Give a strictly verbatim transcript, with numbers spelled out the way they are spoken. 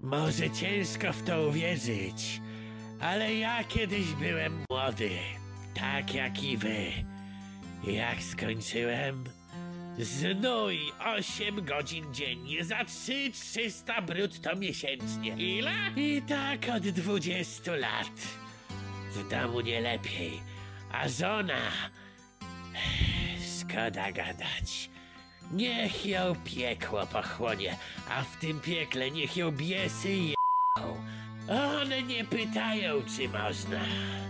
Może ciężko w to uwierzyć, ale ja kiedyś byłem młody, tak jak i wy. Jak skończyłem? Znój osiem godzin dziennie za trzy trzysta brutto miesięcznie. Ile? I tak od dwudziestu lat. W domu nie lepiej, a żona... Szkoda gadać. Niech ją piekło pochłonie, a w tym piekle niech ją biesy je***ą. One nie pytają, czy można.